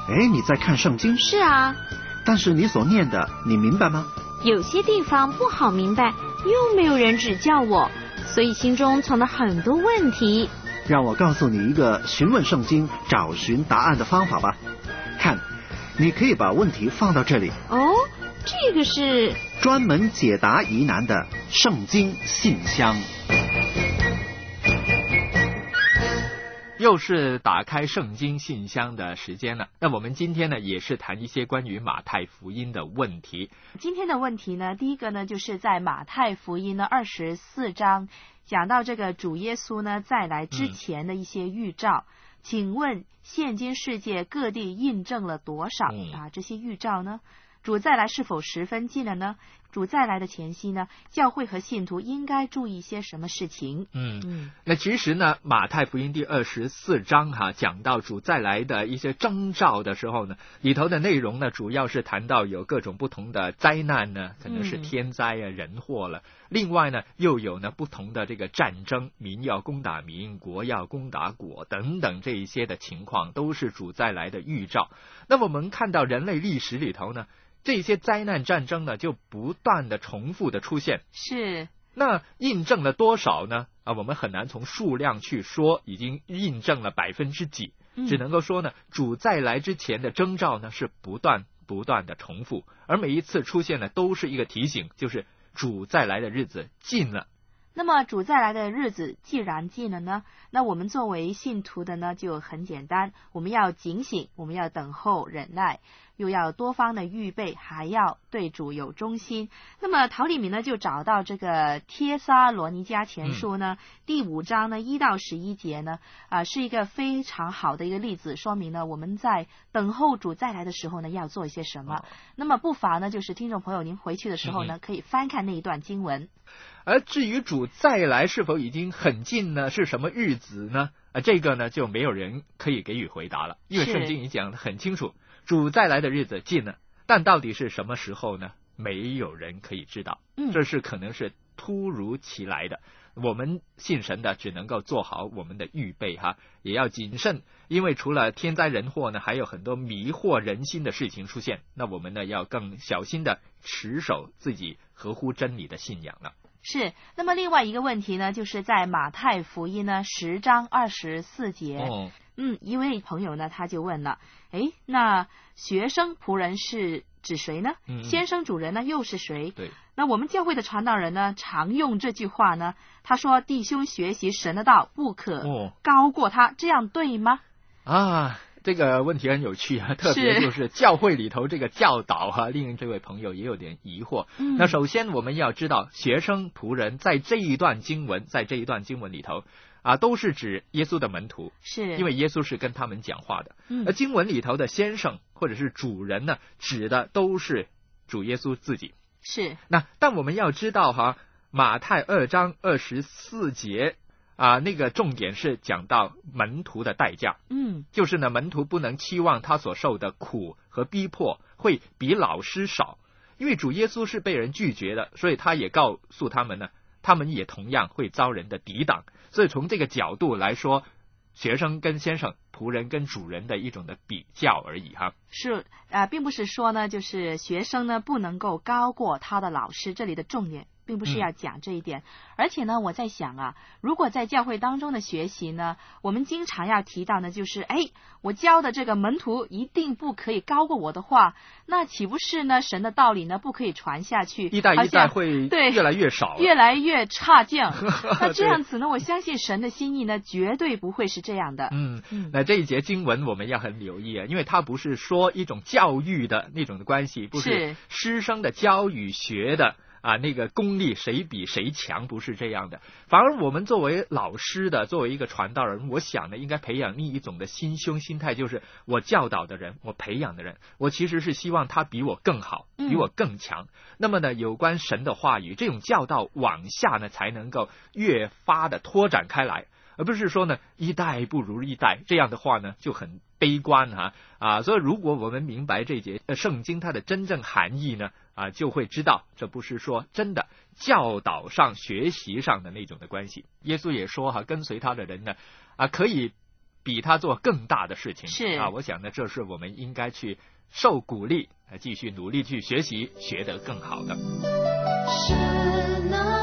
哎，你在看圣经？ 是啊。 但是你所念的，你明白吗？ 有些地方不好明白，又没有人指教我，所以心中存了很多问题。 让我告诉你一个询问圣经、找寻答案的方法吧。看，你可以把问题放到这里。 哦，这个是专门解答疑难的圣经信箱。 又是打开圣经信箱的时间了。那我们今天呢，也是谈一些关于马太福音的问题。 今天的问题呢，第一个呢，就是在马太福音的24章讲到这个主耶稣呢再来之前的一些预兆。请问现今世界各地印证了多少这些预兆呢？主再来是否十分近了呢？主再来的前夕呢，教会和信徒应该注意一些什么事情？ 那其实呢，马太福音第24章讲到主再来的一些征兆的时候呢，里头的内容呢，主要是谈到有各种不同的灾难呢，可能是天灾人祸了。另外呢，又有呢不同的这个战争，民要攻打民，国要攻打国等等这一些的情况，都是主再来的预兆。那么我们看到人类历史里头呢，这些灾难战争呢，就不断的重复的出现。 是。 那印证了多少呢？我们很难从数量去说，已经印证了几%，只能够说呢，主再来之前的征兆呢，是不断的重复，而每一次出现呢，都是一个提醒，就是主再来的日子近了。 那么主再来的日子既然近了呢，那我们作为信徒的呢就很简单，我们要警醒，我们要等候忍耐，又要多方的预备，还要对主有忠心。那么陶里明呢就找到这个帖撒罗尼迦前书呢第5章呢1到11节呢是一个非常好的一个例子，说明呢我们在等候主再来的时候呢要做一些什么。那么不妨呢就是听众朋友您回去的时候呢可以翻看那一段经文。 而至于主再来是否已经很近呢，是什么日子呢？这个呢就没有人可以给予回答了，因为圣经已经讲得很清楚，主再来的日子近了，但到底是什么时候呢？没有人可以知道，这是可能是突如其来的。我们信神的只能够做好我们的预备也要谨慎，因为除了天灾人祸呢，还有很多迷惑人心的事情出现。那我们呢要更小心的持守自己合乎真理的信仰了。 是。那么另外一个问题呢，就是在马太福音呢10章24节。一位朋友呢他就问了，那学生仆人是指谁呢？先生主人呢又是谁？ 对。 那我们教会的传道人呢常用这句话呢，他说弟兄学习神的道不可高过他，这样对吗？ 这个问题很有趣特别就是教会里头这个教导令这位朋友也有点疑惑。那首先我们要知道，学生仆人在这一段经文里头都是指耶稣的门徒， 是因为耶稣是跟他们讲话的。而经文里头的先生或者是主人呢，指的都是主耶稣自己。 是。 但我们要知道马太2章24节那个重点是讲到门徒的代价。就是呢，门徒不能期望他所受的苦和逼迫会比老师少，因为主耶稣是被人拒绝的，所以他也告诉他们呢，他们也同样会遭人的抵挡。所以从这个角度来说，学生跟先生，仆人跟主人的一种的比较而已是并不是说呢就是学生呢不能够高过他的老师，这里的重点并不是要讲这一点。而且呢我在想如果在教会当中的学习呢，我们经常要提到呢就是我教的这个门徒一定不可以高过我的话，那岂不是呢神的道理呢不可以传下去， 一代一代会越来越少， 越来越差劲那这样子呢我相信神的心意呢绝对不会是这样的。 那这一节经文我们要很留意因为它不是说一种教育的那种的关系，不是师生的教与学的那个功力谁比谁强，不是这样的。反而我们作为老师的，作为一个传道人，我想呢应该培养另一种的心胸心态，就是我教导的人，我培养的人，我其实是希望他比我更好，比我更强。那么呢有关神的话语，这种教导往下呢才能够越发的拓展开来，而不是说呢一代不如一代，这样的话呢就很悲观所以如果我们明白这节圣经它的真正含义呢就会知道这不是说真的教导上学习上的那种的关系。耶稣也说跟随他的人呢可以比他做更大的事情。 是啊，我想呢，这是我们应该去受鼓励，继续努力去学习，学得更好的。 神啊